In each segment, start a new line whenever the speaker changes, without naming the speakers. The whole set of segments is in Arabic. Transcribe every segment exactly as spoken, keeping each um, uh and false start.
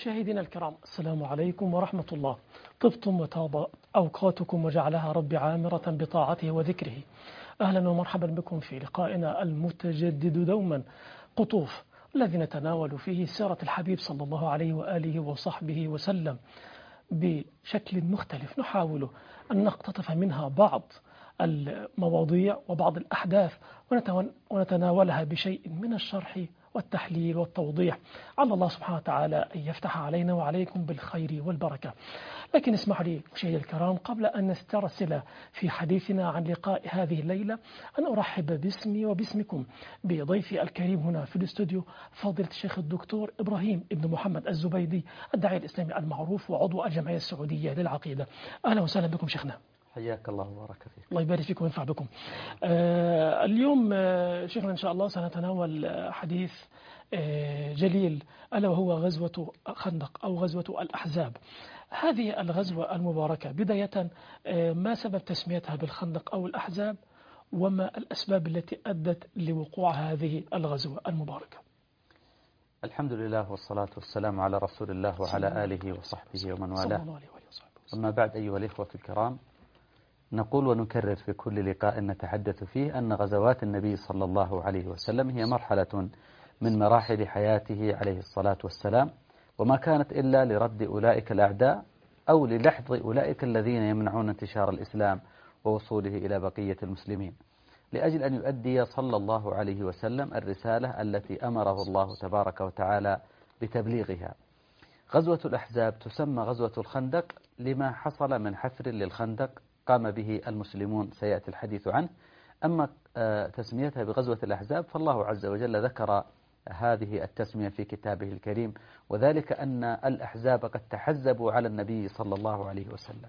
مشاهدينا الكرام، السلام عليكم ورحمة الله. طبتم وطاب أوقاتكم وجعلها رب عامرة بطاعته وذكره. أهلا ومرحبا بكم في لقائنا المتجدد دوما قطوف، الذي نتناول فيه سيرة الحبيب صلى الله عليه وآله وصحبه وسلم بشكل مختلف، نحاول أن نقتطف منها بعض المواضيع وبعض الأحداث ونتناولها بشيء من الشرح والتحليل والتوضيح، على الله سبحانه وتعالى أن يفتح علينا وعليكم بالخير والبركة. لكن اسمحوا لي مشاهدي الكرام، قبل أن نسترسل في حديثنا عن لقاء هذه الليلة، أن أرحب باسمي وباسمكم بضيفي الكريم هنا في الاستوديو، فضيلة الشيخ الدكتور إبراهيم ابن محمد الزبيدي، الداعية الإسلامي المعروف وعضو الجمعية السعودية للعقيدة. أهلا وسهلا بكم شيخنا.
حياك الله وبارك فيك.
الله يبارك فيكم وينفع بكم. آه اليوم آه شيخنا إن شاء الله سنتناول آه حديث آه جليل، ألا وهو غزوة خندق أو غزوة الأحزاب. هذه الغزوة المباركة بداية، آه ما سبب تسميتها بالخندق أو الأحزاب، وما الأسباب التي أدت لوقوع هذه الغزوة المباركة؟
الحمد لله والصلاة والسلام على رسول الله وعلى آله وصحبه ومن والاه. أما بعد، أيها الإخوة الكرام، نقول ونكرر في كل لقاء نتحدث فيه أن غزوات النبي صلى الله عليه وسلم هي مرحلة من مراحل حياته عليه الصلاة والسلام، وما كانت إلا لرد أولئك الأعداء أو للحظ أولئك الذين يمنعون انتشار الإسلام ووصوله إلى بقية المسلمين، لأجل أن يؤدي صلى الله عليه وسلم الرسالة التي أمره الله تبارك وتعالى بتبليغها. غزوة الأحزاب تسمى غزوة الخندق لما حصل من حفر للخندق قام به المسلمون، سيأتي الحديث عنه. أما تسميتها بغزوة الأحزاب فالله عز وجل ذكر هذه التسمية في كتابه الكريم، وذلك أن الأحزاب قد تحزبوا على النبي صلى الله عليه وسلم.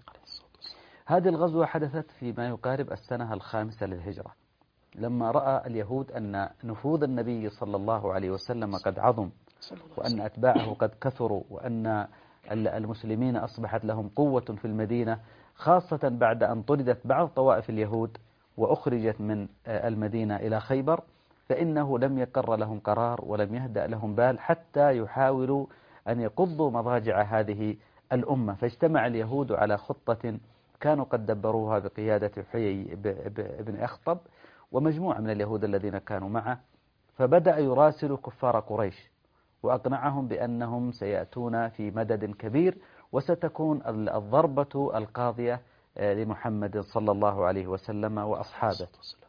هذه الغزوة حدثت فيما يقارب السنة الخامسة للهجرة، لما رأى اليهود أن نفوذ النبي صلى الله عليه وسلم قد عظم، وأن أتباعه قد كثروا، وأن المسلمين أصبحت لهم قوة في المدينة، خاصة بعد أن طردت بعض طوائف اليهود وأخرجت من المدينة إلى خيبر، فإنه لم يقر لهم قرار ولم يهدأ لهم بال حتى يحاولوا أن يقضوا مضاجع هذه الأمة. فاجتمع اليهود على خطة كانوا قد دبروها بقيادة حيي بن أخطب ومجموعة من اليهود الذين كانوا معه، فبدأ يراسل كفار قريش وأقنعهم بأنهم سيأتون في مدد كبير، وستكون الضربة القاضية لمحمد صلى الله عليه وسلم وأصحابه.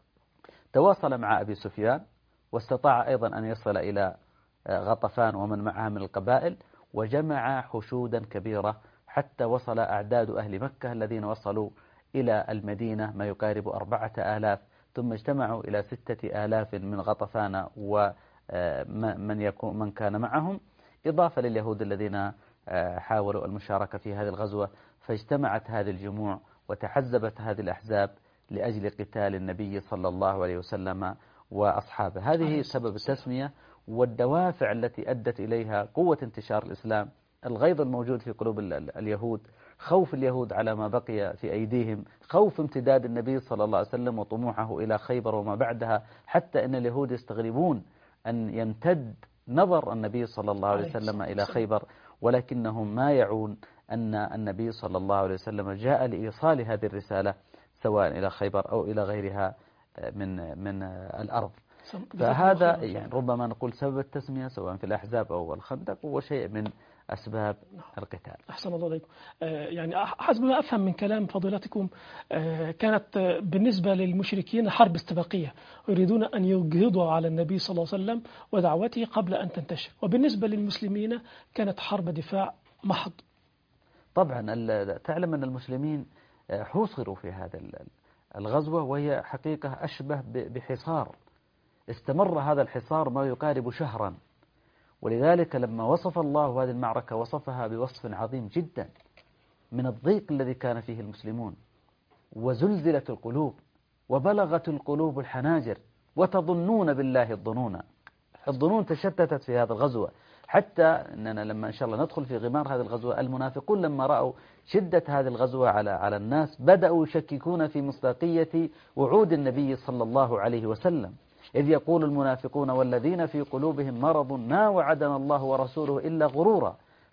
تواصل مع أبي سفيان، واستطاع أيضا أن يصل إلى غطفان ومن معها من القبائل، وجمع حشودا كبيرة حتى وصل أعداد أهل مكة الذين وصلوا إلى المدينة ما يقارب أربعة آلاف، ثم اجتمعوا إلى ستة آلاف من غطفان ومن يكون من كان معهم، إضافة لليهود الذين حاولوا المشاركة في هذه الغزوة. فاجتمعت هذه الجموع وتحزبت هذه الأحزاب لأجل قتال النبي صلى الله عليه وسلم وأصحابه. هذه سبب التسمية والدوافع التي أدت إليها قوة انتشار الإسلام، الغيظ الموجود في قلوب اليهود، خوف اليهود على ما بقي في أيديهم، خوف امتداد النبي صلى الله عليه وسلم وطموحه إلى خيبر وما بعدها، حتى أن اليهود يستغربون أن يمتد نظر النبي صلى الله عليه وسلم إلى خيبر، ولكنهم ما يعون أن النبي صلى الله عليه وسلم جاء لإيصال هذه الرسالة سواء إلى خيبر أو إلى غيرها من من الأرض. فهذا يعني ربما نقول سبب التسمية سواء في الأحزاب أو الخندق هو شيء من أسباب القتال.
أحسن الله عليكم. آه يعني حسب ما أفهم من كلام فضيلتكم، آه كانت بالنسبة للمشركين حرب استباقية، يريدون أن يجهضوا على النبي صلى الله عليه وسلم ودعوته قبل أن تنتشر، وبالنسبة للمسلمين كانت حرب دفاع محض.
طبعا تعلم أن المسلمين حوصروا في هذا الغزوة، وهي حقيقة أشبه بحصار استمر هذا الحصار ما يقارب شهرا، ولذلك لما وصف الله هذه المعركة وصفها بوصف عظيم جدا من الضيق الذي كان فيه المسلمون، وزلزلت القلوب وبلغت القلوب الحناجر وتظنون بالله الظنون. الظنون تشتتت في هذا الغزوة، حتى أننا لما إن شاء الله ندخل في غمار هذه الغزوة، المنافقون لما رأوا شدة هذه الغزوة على على الناس بدأوا يشككون في مصداقية وعود النبي صلى الله عليه وسلم، إذ يقول المنافقون والذين في قلوبهم مرض ما وعدنا الله ورسوله إلا غرورا،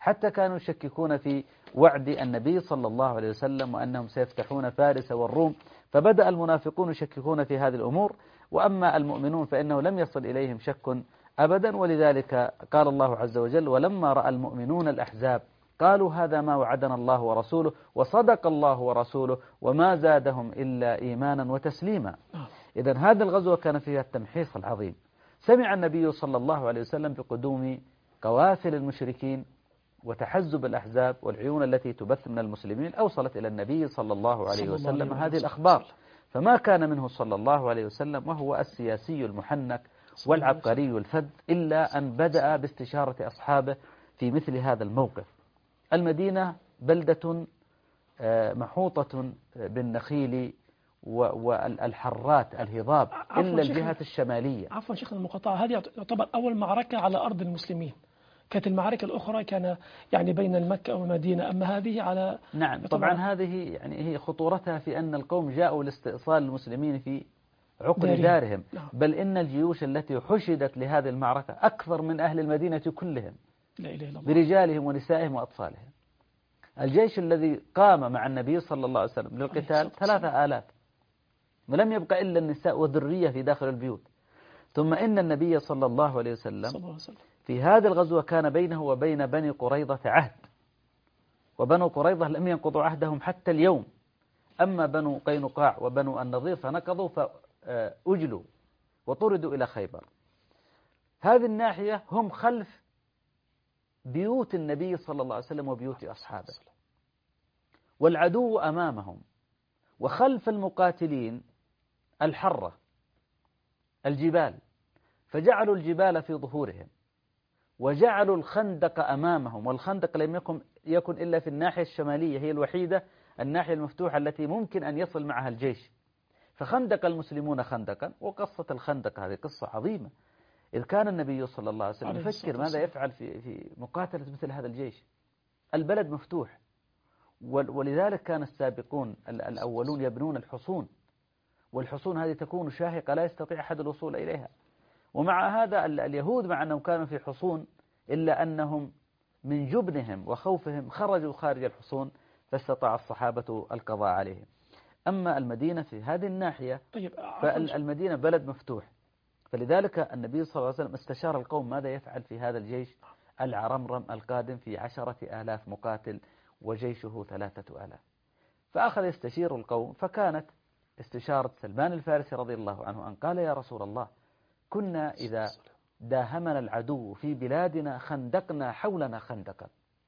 حتى كانوا يشككون في وعد النبي صلى الله عليه وسلم وأنهم سيفتحون فارس والروم، فبدأ المنافقون يشككون في هذه الأمور. وأما المؤمنون فإنه لم يصل إليهم شك أبدا، ولذلك قال الله عز وجل: ولما رأى المؤمنون الأحزاب قالوا هذا ما وعدنا الله ورسوله وصدق الله ورسوله وما زادهم إلا إيمانا وتسليما. إذن هذه الغزوة كان فيها التمحيص العظيم. سمع النبي صلى الله عليه وسلم بقدوم قوافل المشركين وتحزب الأحزاب والعيون التي تبث من المسلمين، أوصلت إلى النبي صلى الله عليه وسلم هذه الأخبار، فما كان منه صلى الله عليه وسلم وهو السياسي المحنك والعبقري الفذ إلا أن بدأ باستشارة أصحابه في مثل هذا الموقف. المدينة بلدة محوطة بالنخيل والحرات الهضاب إلا الجهة الشمالية.
عفوا شيخنا المقاطعة، هذه يعتبر أول معركة على أرض المسلمين. كانت المعارك الأخرى كان يعني بين مكة والمدينة، أما هذه على
نعم طبعا هذه يعني هي خطورتها في أن القوم جاءوا لاستئصال المسلمين في عقر دارهم, دارهم. نعم. بل إن الجيوش التي حشدت لهذه المعركة أكثر من أهل المدينة كلهم، لا إله إلا الله، برجالهم ونسائهم وأطفالهم. الجيش الذي قام مع النبي صلى الله عليه وسلم للقتال ثلاثة آلاف، ولم يبقى إلا النساء وذرية في داخل البيوت. ثم إن النبي صلى الله عليه وسلم في هذه الغزوة كان بينه وبين بني قريظة عهد، وبنو قريظة لم ينقضوا عهدهم حتى اليوم. أما بنو قينقاع وبنو النضير فنقضوا فأجلوا وطردوا إلى خيبر. هذه الناحية هم خلف بيوت النبي صلى الله عليه وسلم وبيوت أصحابه، والعدو أمامهم، وخلف المقاتلين الحرة الجبال، فجعلوا الجبال في ظهورهم وجعلوا الخندق أمامهم، والخندق لم يكن, يكن إلا في الناحية الشمالية، هي الوحيدة الناحية المفتوحة التي ممكن أن يصل معها الجيش. فخندق المسلمون خندقا، وقصة الخندق هذه قصة عظيمة، إذ كان النبي صلى الله عليه وسلم يفكر ماذا يفعل في في مقاتلة مثل هذا الجيش. البلد مفتوح، ولذلك كان السابقون الأولون يبنون الحصون، والحصون هذه تكون شاهقة لا يستطيع أحد الوصول إليها. ومع هذا اليهود مع أنهم كانوا في حصون إلا أنهم من جبنهم وخوفهم خرجوا خارج الحصون، فاستطاع الصحابة القضاء عليهم. أما المدينة في هذه الناحية فالمدينة بلد مفتوح، فلذلك النبي صلى الله عليه وسلم استشار القوم ماذا يفعل في هذا الجيش العرمرم القادم في عشرة آلاف مقاتل وجيشه ثلاثة آلاف. فأخذ يستشير القوم، فكانت استشارة سلمان الفارسي رضي الله عنه أن قال: يا رسول الله، كنا إذا داهمنا العدو في بلادنا خندقنا حولنا خندقا.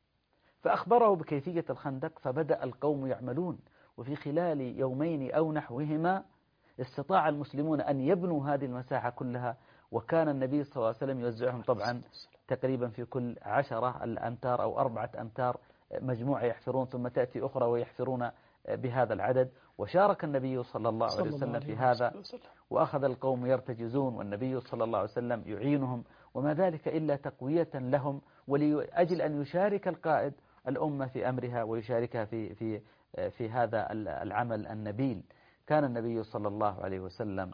فأخبره بكيفية الخندق، فبدأ القوم يعملون، وفي خلال يومين أو نحوهما استطاع المسلمون أن يبنوا هذه المساحة كلها. وكان النبي صلى الله عليه وسلم يوزعهم طبعا تقريبا في كل عشرة الأمتار أو أربعة أمتار مجموعة يحفرون، ثم تأتي أخرى ويحفرون بهذا العدد. وشارك النبي صلى الله عليه وسلم في هذا، وأخذ القوم يرتجزون والنبي صلى الله عليه وسلم يعينهم، وما ذلك إلا تقوية لهم، ولأجل أن يشارك القائد الأمة في أمرها ويشاركها في في في هذا العمل النبيل. كان النبي صلى الله عليه وسلم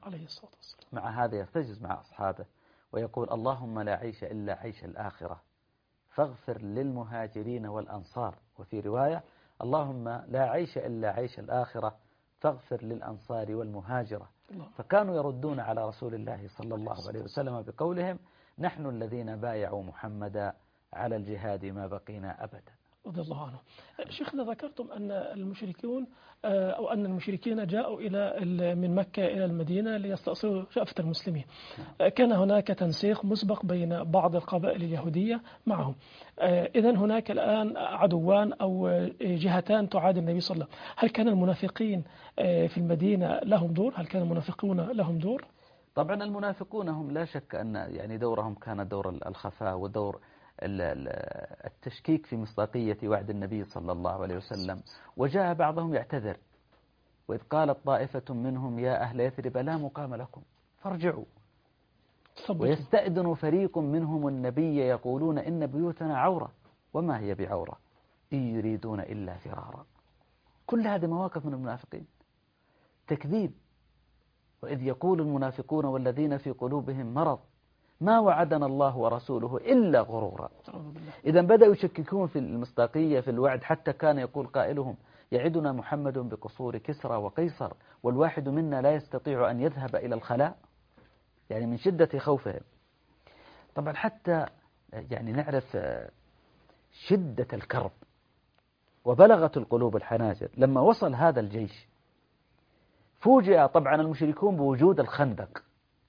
مع هذا يرتجز مع أصحابه ويقول: اللهم لا عيش إلا عيش الآخرة فاغفر للمهاجرين والأنصار. وفي رواية: اللهم لا عيش إلا عيش الآخرة فاغفر للأنصار والمهاجرة. فكانوا يردون على رسول الله صلى الله عليه وسلم بقولهم: نحن الذين بايعوا محمدا على الجهاد ما بقينا أبدا.
رضي الله عنه. شيخنا، ذكرتم أن المشركون أو أن المشركين جاءوا إلى من مكة إلى المدينة ليستأصلوا شأفة المسلمين. كان هناك تنسيق مسبق بين بعض القبائل اليهودية معهم. إذن هناك الآن عدوان أو جهتان تعادي النبي صلى الله عليه وسلم. هل كان المنافقين في المدينة لهم دور؟ هل كان المنافقون لهم دور؟
طبعا المنافقون هم لا شك أن يعني دورهم كان دور الخفاء ودور التشكيك في مصداقية وعد النبي صلى الله عليه وسلم. وجاء بعضهم يعتذر، وإذ قالت طائفة منهم يا أهل يثرب لا مقام لكم فارجعوا، ويستأذن فريق منهم النبي يقولون إن بيوتنا عورة وما هي بعورة إن يريدون إلا فرارا. كل هذه مواقف من المنافقين، تكذيب. وإذ يقول المنافقون والذين في قلوبهم مرض ما وعدنا الله ورسوله إلا غرورا. إذا بدأوا يشككون في المصداقية في الوعد، حتى كان يقول قائلهم: يعدنا محمد بقصور كسرى وقيصر والواحد منا لا يستطيع أن يذهب إلى الخلاء، يعني من شدة خوفهم. طبعا حتى يعني نعرف شدة الكرب وبلغت القلوب الحناجر لما وصل هذا الجيش. فوجئ طبعا المشركون بوجود الخندق،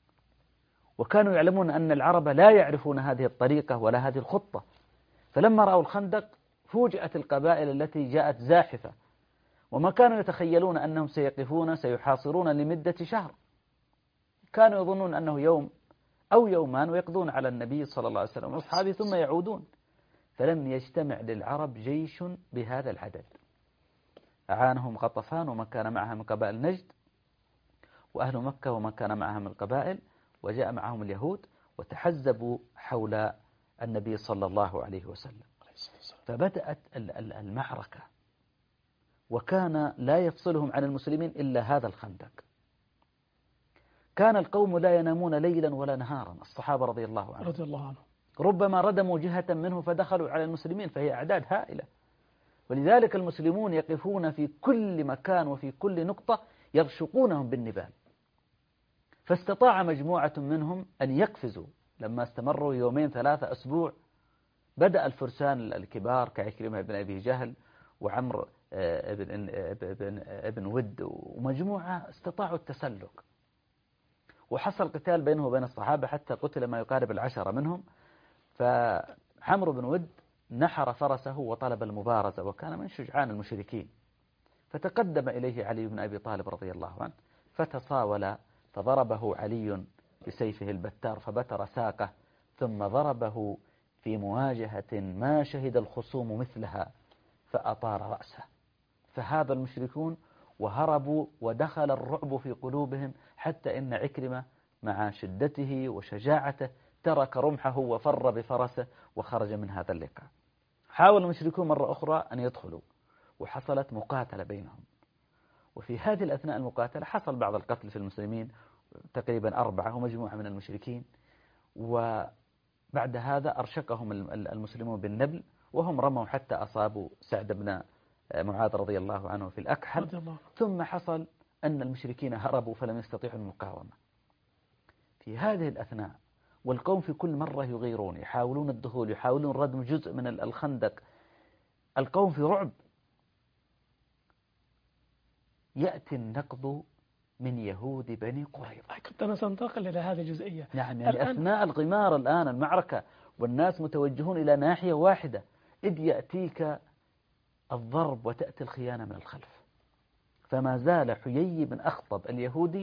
وكانوا يعلمون أن العرب لا يعرفون هذه الطريقة ولا هذه الخطة، فلما رأوا الخندق فوجئت القبائل التي جاءت زاحفة، وما كانوا يتخيلون أنهم سيقفون سيحاصرون لمدة شهر. كانوا يظنون أنه يوم أو يومان ويقضون على النبي صلى الله عليه وسلم وأصحابه ثم يعودون. فلم يجتمع للعرب جيش بهذا العدد. أعانهم غطفان ومن كان معها من قبائل نجد، وأهل مكة ومن كان معها من القبائل، وجاء معهم اليهود وتحزبوا حول النبي صلى الله عليه وسلم. فبدأت المعركة، وكان لا يفصلهم عن المسلمين إلا هذا الخندق. كان القوم لا ينامون ليلا ولا نهارا، الصحابة رضي الله عنهم
رضي الله عنه
ربما ردموا جهة منه فدخلوا على المسلمين، فهي أعداد هائلة. ولذلك المسلمون يقفون في كل مكان وفي كل نقطة يرشقونهم بالنبال. فاستطاع مجموعة منهم أن يقفزوا. لما استمروا يومين ثلاثة أسبوع بدأ الفرسان الكبار كعكرمة بن أبي جهل وعمر ابن, ابن, ابن ود ومجموعة استطاعوا التسلق، وحصل قتال بينه وبين الصحابة حتى قتل ما يقارب العشرة منهم. فعمر بن ود نحر فرسه وطلب المبارزة، وكان من شجعان المشركين. فتقدم إليه علي بن أبي طالب رضي الله عنه فتصاول، فضربه علي بسيفه البتار فبتر ساقه، ثم ضربه في مواجهة ما شهد الخصوم مثلها فأطار رأسه. فهاب المشركون وهربوا، ودخل الرعب في قلوبهم، حتى إن عكرمة مع شدته وشجاعته ترك رمحه وفر بفرسه وخرج من هذا اللقاء. حاول المشركون مرة أخرى أن يدخلوا، وحصلت مقاتلة بينهم. وفي هذه الأثناء المقاتلة حصل بعض القتل في المسلمين، تقريبا أربعة ومجموعة من المشركين. وبعد هذا أرشقهم المسلمون بالنبل، وهم رموا حتى أصابوا سعد بن معاذ رضي الله عنه في الأكحل. ثم حصل أن المشركين هربوا فلم يستطيعوا المقاومة. في هذه الأثناء والقوم في كل مرة يغيرون، يحاولون الدخول، يحاولون ردم جزء من الخندق، القوم في رعب. يأتي النقض من يهود بني قريظة.
كنت أنا سأنتقل إلى هذه الجزئية.
نعم، يعني أثناء الغمار الآن المعركة والناس متوجهون إلى ناحية واحدة، إذ يأتيك الضرب وتأتي الخيانة من الخلف. فما زال حيي بن أخطب اليهودي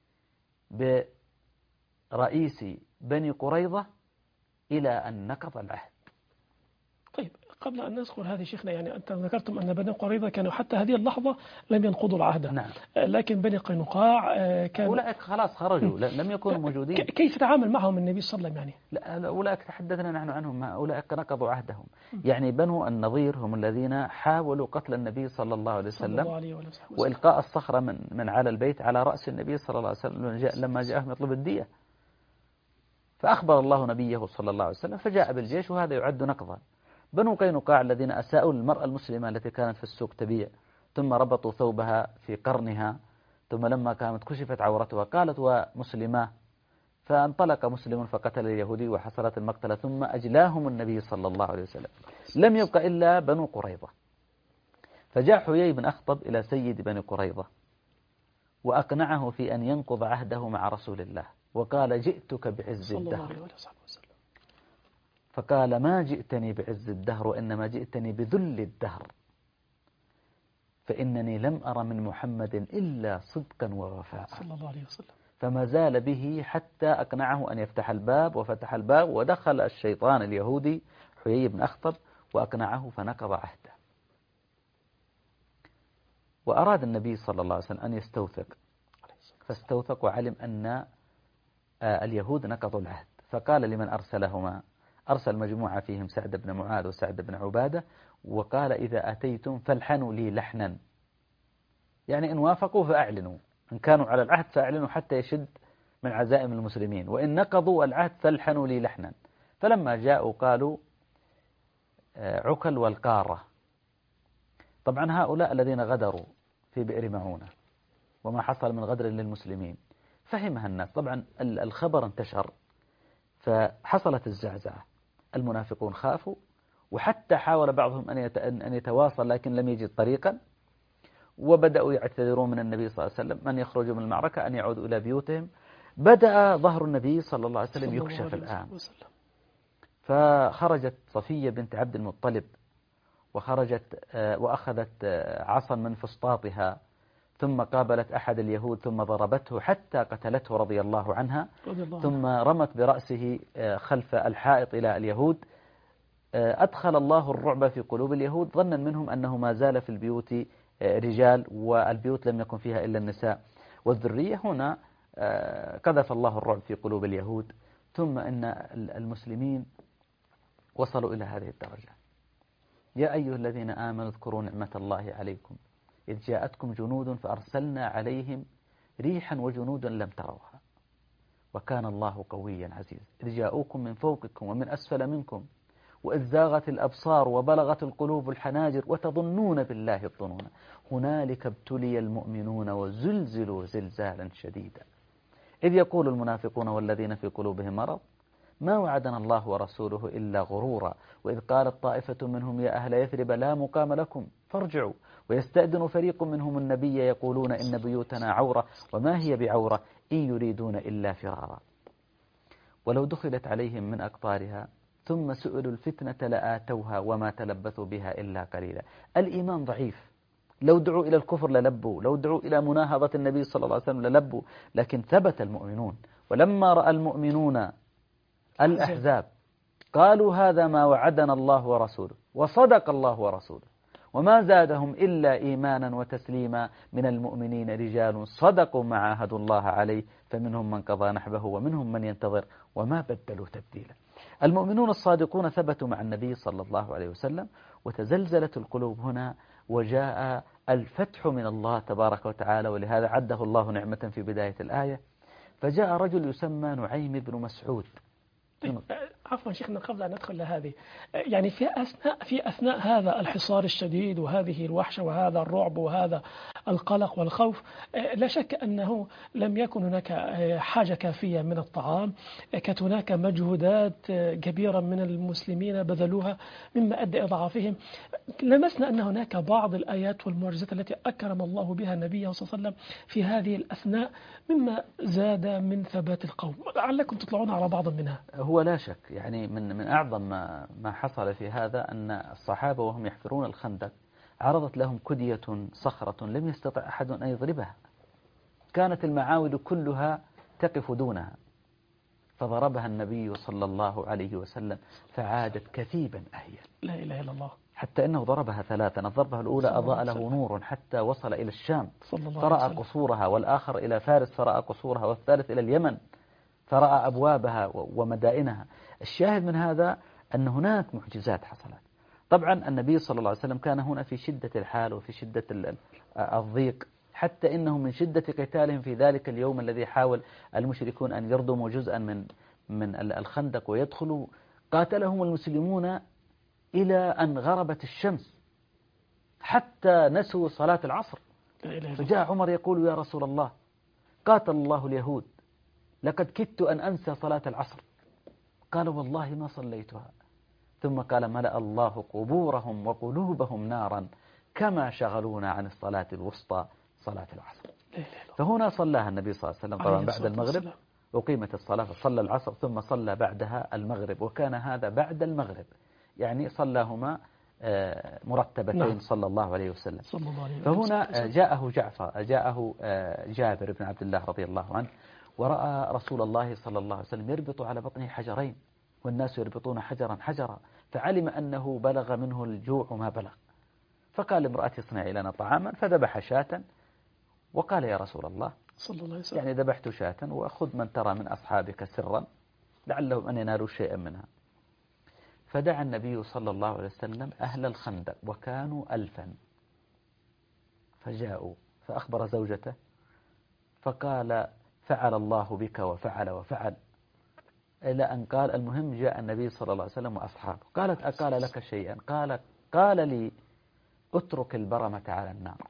برئيس بني قريظة إلى أن نقض العهد.
طيب، قبل أن نذكر هذه شيخنا، يعني أنت ذكرتم أن بني قريظة كانوا حتى هذه اللحظة لم ينقضوا العهد.
نعم.
لكن بني قينقاع كانوا
أولئك خلاص خرجوا، لم يكونوا موجودين.
كيف تعامل معهم النبي صلى الله عليه وسلم؟
يعني لا، أولئك تحدثنا نحن عنهم، أولئك نقضوا عهدهم. يعني بنو النضير هم الذين حاولوا قتل النبي صلى الله عليه وسلم وإلقاء الصخرة من من على البيت على رأس النبي صلى الله عليه وسلم لما جاءهم يطلب الدية. فأخبر الله نبيه صلى الله عليه وسلم فجاء بالجيش، وهذا يعد نقضا. بنو قينقاع الذين أساءوا للمرأة المسلمة التي كانت في السوق تبيع، ثم ربطوا ثوبها في قرنها، ثم لما كانت كشفت عورتها قالت ومسلمة، فانطلق مسلم فقتل اليهودي وحصلت المقتلة، ثم أجلاهم النبي صلى الله عليه وسلم. لم يبق إلا بنو قريظة. فجاء حيي بن أخطب إلى سيد بني قريظة وأقنعه في أن ينقض عهده مع رسول الله، وقال: جئتك بعز الدهر. فقال: ما جئتني بعز الدهر، وإنما جئتني بذل الدهر، فإنني لم أر من محمد إلا صدقا ووفاء.
صلى الله عليه وسلم.
فما زال به حتى أقنعه أن يفتح الباب، وفتح الباب ودخل الشيطان اليهودي حيي بن أخطب وأقنعه فنقض عهده. وأراد النبي صلى الله عليه وسلم أن يستوثق، فاستوثق وعلم أن اليهود نقضوا العهد، فقال لمن أرسلهما، أرسل مجموعة فيهم سعد بن معاذ وسعد بن عبادة، وقال: إذا أتيتم فالحنوا لي لحنا، يعني إن وافقوا فأعلنوا، إن كانوا على العهد فأعلنوا حتى يشد من عزائم المسلمين، وإن نقضوا العهد فالحنوا لي لحنا. فلما جاءوا قالوا عكل والقارة. طبعا هؤلاء الذين غدروا في بئر معونة وما حصل من غدر للمسلمين فهمها الناس. طبعا الخبر انتشر فحصلت الزعزعة، المنافقون خافوا، وحتى حاول بعضهم أن يتواصل لكن لم يجد طريقا، وبدأوا يعتذرون من النبي صلى الله عليه وسلم من يخرجوا من المعركة أن يعودوا إلى بيوتهم. بدأ ظهر النبي صلى الله عليه وسلم يكشف الآن، فخرجت صفية بنت عبد المطلب وخرجت وأخذت عصا من فسطاطها، ثم قابلت أحد اليهود ثم ضربته حتى قتلته رضي الله عنها، ثم رمت برأسه خلف الحائط إلى اليهود. أدخل الله الرعب في قلوب اليهود ظنا منهم أنه ما زال في البيوت رجال والبيوت لم يكن فيها إلا النساء والذرية. هنا قذف الله الرعب في قلوب اليهود، ثم أن المسلمين وصلوا إلى هذه الدرجة. يا أيها الذين آمنوا اذكروا نعمة الله عليكم إذ جاءتكم جنود فأرسلنا عليهم ريحا وجنودا لم تروها وكان الله قويا عزيزا إذ جاءوكم من فوقكم ومن أسفل منكم وإذ زاغت الأبصار وبلغت القلوب الحناجر وتظنون بالله الظنون هنالك ابتلي المؤمنون وزلزلوا زلزالا شديدا إذ يقول المنافقون والذين في قلوبهم مرض ما وعدنا الله ورسوله إلا غرورا وإذ قالت طائفة منهم يا أهل يثرب لا مقام لكم فارجعوا ويستأذن فريق منهم النبي يقولون إن بيوتنا عورة وما هي بعورة إن يريدون إلا فرارا ولو دخلت عليهم من أقطارها ثم سئلوا الفتنة لآتوها وما تلبثوا بها إلا قليلا. الإيمان ضعيف، لو دعوا إلى الكفر للبوا، لو دعوا إلى مناهضة النبي صلى الله عليه وسلم للبوا، لكن ثبت المؤمنون. ولما رأى المؤمنون الأحزاب قالوا هذا ما وعدنا الله ورسوله وصدق الله ورسوله وما زادهم إلا إيمانا وتسليما من المؤمنين رجال صدقوا ما عاهدوا الله عليه فمنهم من قضى نحبه ومنهم من ينتظر وما بدلوا تبديلا. المؤمنون الصادقون ثبتوا مع النبي صلى الله عليه وسلم وتزلزلت القلوب هنا وجاء الفتح من الله تبارك وتعالى، ولهذا عده الله نعمة في بداية الآية. فجاء رجل يسمى نعيم بن مسعود.
عفوا شيخنا قبل أن ندخل لهذه، يعني في أثناء في أثناء هذا الحصار الشديد وهذه الوحشة وهذا الرعب وهذا القلق والخوف لا شك أنه لم يكن هناك حاجة كافية من الطعام، كانت هناك مجهودات كبيرة من المسلمين بذلوها مما أدى إضعافهم. لمسنا أن هناك بعض الآيات والمعجزات التي أكرم الله بها النبي صلى الله عليه وسلم في هذه الأثناء مما زاد من ثبات القوم، لعلكم تطلعون على بعض منها.
هو لا شك يعني من من أعظم ما ما حصل في هذا أن الصحابة وهم يحفرون الخندق عرضت لهم كدية صخرة لم يستطع أحد أن يضربها، كانت المعاول كلها تقف دونها، فضربها النبي صلى الله عليه وسلم فعادت كثيبا أهيا.
لا إله إلا الله.
حتى إنه ضربها ثلاثا، الضربة الأولى أضاء له نور حتى وصل إلى الشام فرأى قصورها، والآخر إلى فارس فرأى قصورها، والثالث إلى اليمن فرأى أبوابها ومدائنها. الشاهد من هذا أن هناك معجزات حصلت. طبعا النبي صلى الله عليه وسلم كان هنا في شدة الحال وفي شدة الضيق، حتى إنه من شدة قتالهم في ذلك اليوم الذي حاول المشركون أن يردموا جزءا من من الخندق ويدخلوا، قاتلهم المسلمون إلى أن غربت الشمس حتى نسوا صلاة العصر. فجاء عمر يقول يا رسول الله قاتل الله اليهود لقد كدت أن أنسى صلاة العصر. قال والله ما صليتها. ثم قال ملأ الله قبورهم وقلوبهم نارا كما شغلونا عن الصلاة الوسطى صلاة العصر. فهنا صلاها النبي صلى الله عليه وسلم طبعا بعد المغرب وقيمة الصلاة، فصلى العصر ثم صلى بعدها المغرب، وكان هذا بعد المغرب يعني صلاهما مرتبتين صلى الله عليه وسلم. فهنا جاءه جعفر جاءه جابر بن عبد الله رضي الله عنه ورأى رسول الله صلى الله عليه وسلم يربط على بطنه حجرين والناس يربطون حجرا حجرا، فعلم أنه بلغ منه الجوع ما بلغ، فقال امرأتي اصنعي لنا طعاما، فذبح شاة وقال يا رسول الله صلى الله عليه وسلم يعني ذبحت شاة وأخذ من ترى من أصحابك سرا لعلهم أن ينالوا شيئا منها. فدعا النبي صلى الله عليه وسلم أهل الخندق وكانوا ألفا، فجاءوا فأخبر زوجته فقال فعل الله بك وفعل وفعل، إلى أن قال المهم جاء النبي صلى الله عليه وسلم وأصحابه. قالت أقال لك شيئا؟ قال قال لي اترك البرمة على النار،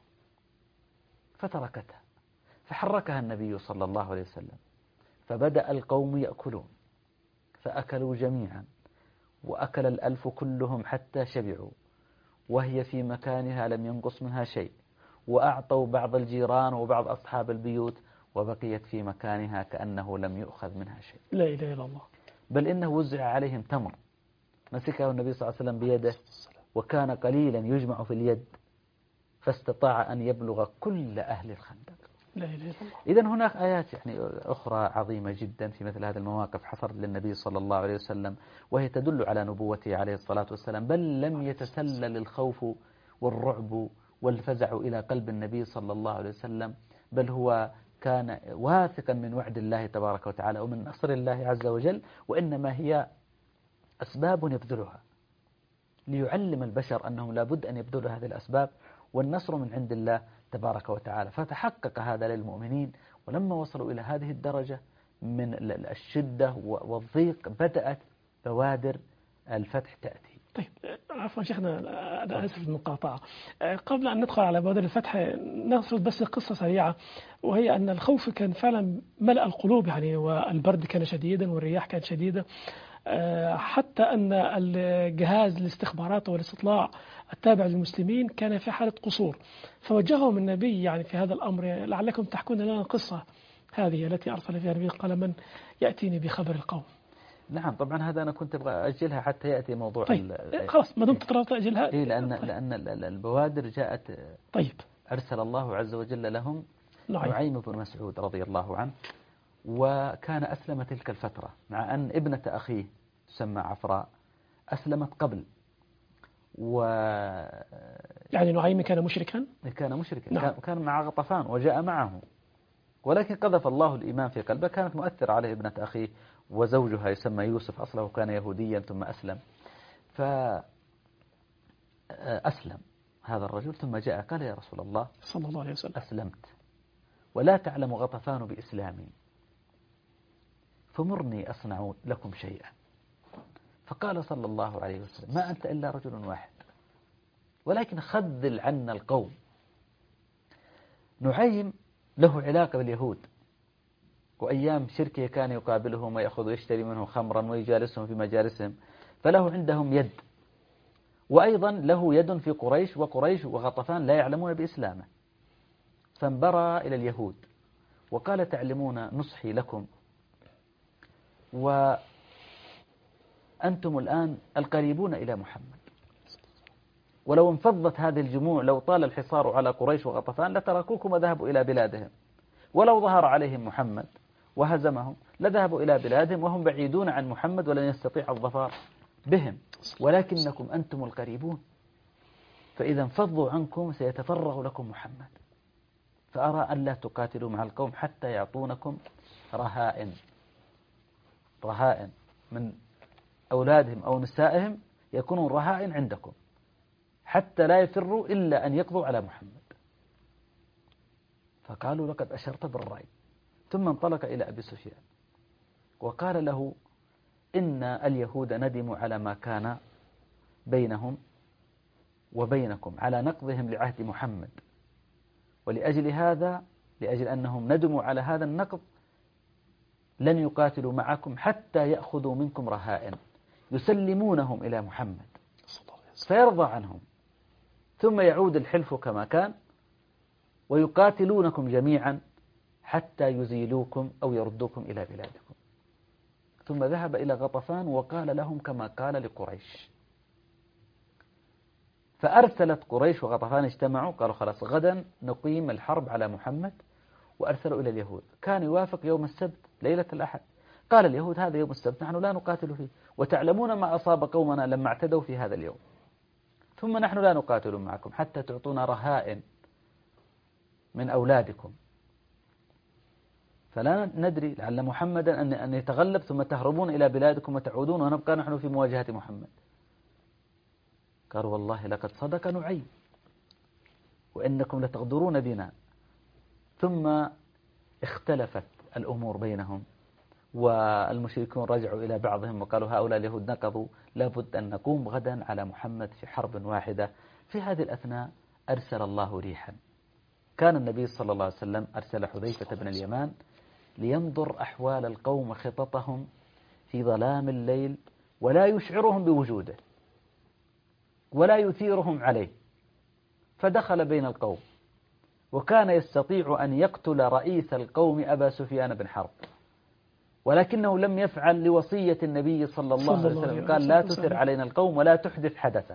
فتركتها. فحركها النبي صلى الله عليه وسلم، فبدأ القوم يأكلون، فأكلوا جميعا، وأكل الألف كلهم حتى شبعوا، وهي في مكانها لم ينقص منها شيء، وأعطوا بعض الجيران وبعض أصحاب البيوت، وبقيت في مكانها كأنه لم يؤخذ منها شيء.
لا إله إلا الله.
بل إنه وزع عليهم تمر مسكه النبي صلى الله عليه وسلم بيده، وكان قليلا يجمع في اليد، فاستطاع أن يبلغ كل أهل الخندق.
لا إله إلا الله.
إذن هناك آيات يعني أخرى عظيمة جدا في مثل هذه المواقف حصلت للنبي صلى الله عليه وسلم، وهي تدل على نبوته عليه الصلاة والسلام، بل لم يتسلل الخوف والرعب والفزع إلى قلب النبي صلى الله عليه وسلم، بل هو كان واثقا من وعد الله تبارك وتعالى ومن نصر الله عز وجل، وإنما هي أسباب يبذلها ليعلم البشر أنهم لابد أن يبذلوا هذه الأسباب، والنصر من عند الله تبارك وتعالى. فتحقق هذا للمؤمنين، ولما وصلوا إلى هذه الدرجة من الشدة والضيق بدأت بوادر الفتح تأتي.
طيب عفوا شيخنا، أنا آسف المقاطعة. قبل أن ندخل على بوادر الفتح نسرد بس قصة سريعة، وهي أن الخوف كان فعلا ملأ القلوب يعني، والبرد كان شديدا والرياح كانت شديدة، حتى أن الجهاز الاستخبارات والاستطلاع التابع للمسلمين كان في حالة قصور، فوجههم النبي يعني في هذا الأمر، لعلكم تحكون لنا القصة هذه التي أرسل فيها النبي، قال من يأتيني بخبر القوم.
نعم طبعا هذا أنا كنت أبغى أجلها حتى يأتي موضوع.
طيب خلاص ما دمت ترى تأجلها.
إيه لأن
طيب.
لأن البوادر جاءت.
طيب
أرسل الله عز وجل لهم
نعيم,
نعيم بن مسعود رضي الله عنه، وكان أسلم تلك الفترة، مع أن ابنة أخيه تسمى عفراء أسلمت قبل. و
يعني نعيم كان مشركا
كان مشركا
نعم.
كان مع غطفان وجاء معه، ولكن قذف الله الإيمان في قلبه، كانت مؤثرة عليه ابنة أخيه، وزوجها يسمى يوسف أصله كان يهوديا ثم أسلم، فأسلم هذا الرجل، ثم جاء قال يا رسول الله
صلى الله عليه وسلم
أسلمت ولا تعلم غطفان بإسلامي، فمرني أصنع لكم شيئا. فقال صلى الله عليه وسلم ما أنت إلا رجل واحد، ولكن خذل عنا القوم. نعيم له علاقة باليهود، وأيام شركه كان يقابلهم ويأخذ ويشتري منهم خمرا ويجالسهم في مجالسهم، فله عندهم يد، وأيضا له يد في قريش، وقريش وغطفان لا يعلمون بإسلامه، فانبرى إلى اليهود وقال تعلمون نصحي لكم، وأنتم الآن القريبون إلى محمد، ولو انفضت هذه الجموع، لو طال الحصار على قريش وغطفان لتركوكم وذهبوا إلى بلادهم، ولو ظهر عليهم محمد وهزمهم لذهبوا إلى بلادهم وهم بعيدون عن محمد ولن يستطيع الظفار بهم، ولكنكم أنتم القريبون، فإذا انفضوا عنكم سيتفرغ لكم محمد، فأرى أن لا تقاتلوا مع القوم حتى يعطونكم رهائن رهائن من أولادهم أو نسائهم، يكونون رهائن عندكم حتى لا يفروا إلا أن يقضوا على محمد. فقالوا لقد أشرت بالرأي. ثم انطلق إلى أبي سفيان وقال له إن اليهود ندموا على ما كان بينهم وبينكم على نقضهم لعهد محمد، ولأجل هذا لأجل أنهم ندموا على هذا النقض لن يقاتلوا معكم حتى يأخذوا منكم رهائن يسلمونهم إلى محمد فيرضى عنهم، ثم يعود الحلف كما كان ويقاتلونكم جميعا حتى يزيلوكم أو يردوكم إلى بلادكم. ثم ذهب إلى غطفان وقال لهم كما قال لقريش، فأرسلت قريش وغطفان اجتمعوا قالوا خلاص غدا نقيم الحرب على محمد، وأرسلوا إلى اليهود. كان يوافق يوم السبت ليلة الأحد، قال اليهود هذا يوم السبت نحن لا نقاتل فيه، وتعلمون ما أصاب قومنا لما اعتدوا في هذا اليوم، ثم نحن لا نقاتل معكم حتى تعطونا رهائن من أولادكم، فلا ندري لعل محمدا أن أن يتغلب ثم تهربون إلى بلادكم وتعودون ونبقى نحن في مواجهة محمد. قالوا والله لقد صدق نعيم وإنكم لتغدرون بنا. ثم اختلفت الأمور بينهم، والمشركون رجعوا إلى بعضهم وقالوا هؤلاء اليهود نقضوا، لابد أن نقوم غدا على محمد في حرب واحدة. في هذه الأثناء أرسل الله ريحا. كان النبي صلى الله عليه وسلم أرسل حذيفة بن اليمان لينظر أحوال القوم وخططهم في ظلام الليل، ولا يشعرهم بوجوده ولا يثيرهم عليه. فدخل بين القوم، وكان يستطيع أن يقتل رئيس القوم أبا سفيان بن حرب، ولكنه لم يفعل لوصية النبي صلى الله عليه وسلم، قال لا تثر علينا القوم ولا تحدث حدثا.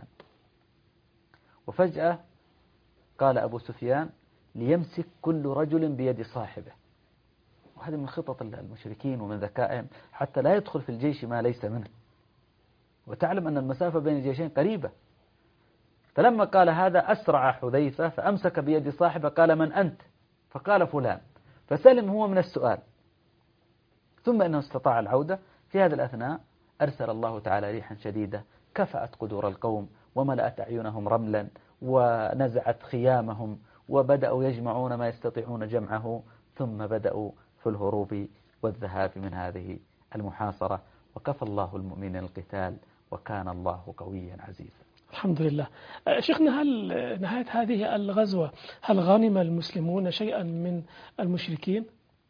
وفجأة قال أبو سفيان ليمسك كل رجل بيد صاحبه. وهذه من خطط المشركين ومن ذكائهم حتى لا يدخل في الجيش ما ليس منه، وتعلم أن المسافة بين الجيشين قريبة. فلما قال هذا أسرع حذيفة فأمسك بيد صاحبه، قال من أنت؟ فقال فلان، فسلم هو من السؤال، ثم أنه استطاع العودة. في هذا الأثناء أرسل الله تعالى ريحا شديدة كفأت قدور القوم وملأت أعينهم رملا ونزعت خيامهم، وبدأوا يجمعون ما يستطيعون جمعه، ثم بدأوا في الهروب والذهاب من هذه المحاصرة، وكفى الله المؤمنين القتال وكان الله قويا عزيزا.
الحمد لله. شيخنا، هل نهاية هذه الغزوة هل غنم المسلمون شيئا من المشركين؟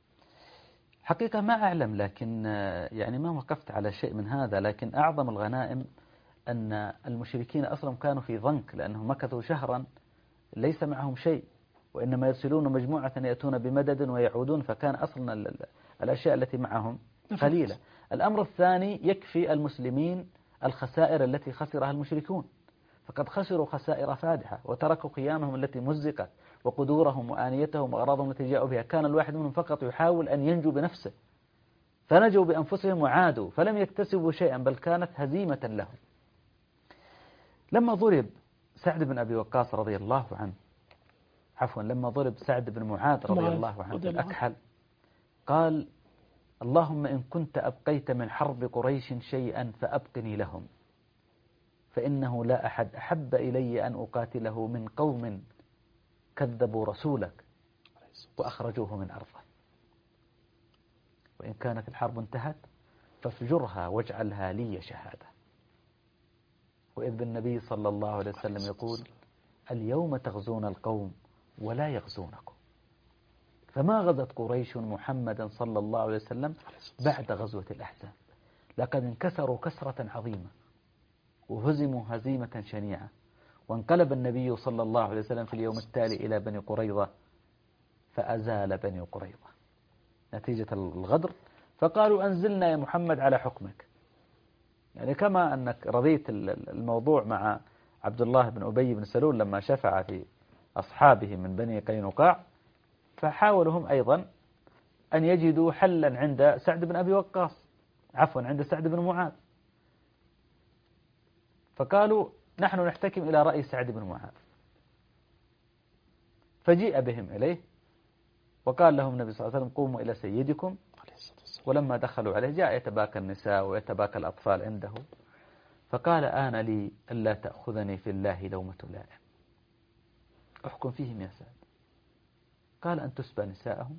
حقيقة ما أعلم، لكن يعني ما وقفت على شيء من هذا، لكن أعظم الغنائم أن المشركين أصلا كانوا في ضنك، لأنهم مكثوا شهرا ليس معهم شيء، وإنما يرسلون مجموعة يأتون بمدد ويعودون، فكان أصلا الأشياء التي معهم قليلة. الأمر الثاني، يكفي المسلمين الخسائر التي خسرها المشركون، فقد خسروا خسائر فادحة وتركوا قيامهم التي مزقت وقدورهم وآنيتهم وأغراضهم التي جاءوا بها. كان الواحد منهم فقط يحاول أن ينجو بنفسه، فنجوا بأنفسهم وعادوا، فلم يكتسبوا شيئا، بل كانت هزيمة لهم. لما ضرب سعد بن أبي وقاص رضي الله عنه عفوا لما ضرب سعد بن معاذ رضي الله عنه في الأكحل، قال اللهم إن كنت أبقيت من حرب قريش شيئا فأبقني لهم، فإنه لا أحد أحب إلي أن أقاتله من قوم كذبوا رسولك وأخرجوه من أرضه، وإن كانت الحرب انتهت فافجرها واجعلها لي شهادة. وإذ بالنبي صلى الله عليه وسلم يقول اليوم تغزون القوم ولا يغزونكم. فما غزت قريش محمدا صلى الله عليه وسلم بعد غزوة الأحزاب، لقد انكسروا كسرة عظيمة وهزموا هزيمة شنيعة، وانقلب النبي صلى الله عليه وسلم في اليوم التالي إلى بني قريظة فأزال بني قريظة نتيجة الغدر، فقالوا أنزلنا يا محمد على حكمك. يعني كما أنك رضيت الموضوع مع عبد الله بن أبي بن سلول لما شفع في أصحابه من بني قينقاع، فحاولوا هم أيضا أن يجدوا حلا عند سعد بن أبي وقاص عفوا عند سعد بن معاذ، فقالوا نحن نحتكم إلى رأي سعد بن معاذ، فجيء بهم إليه وقال لهم النبي صلى الله عليه وسلم قوموا إلى سيدكم. ولما دخلوا عليه جاء يتباكى النساء ويتباكى الأطفال عنده، فقال آن لي ألا تأخذني في الله لومة لائم، أحكم فيهم يا سعد. قال أن تسبى نساءهم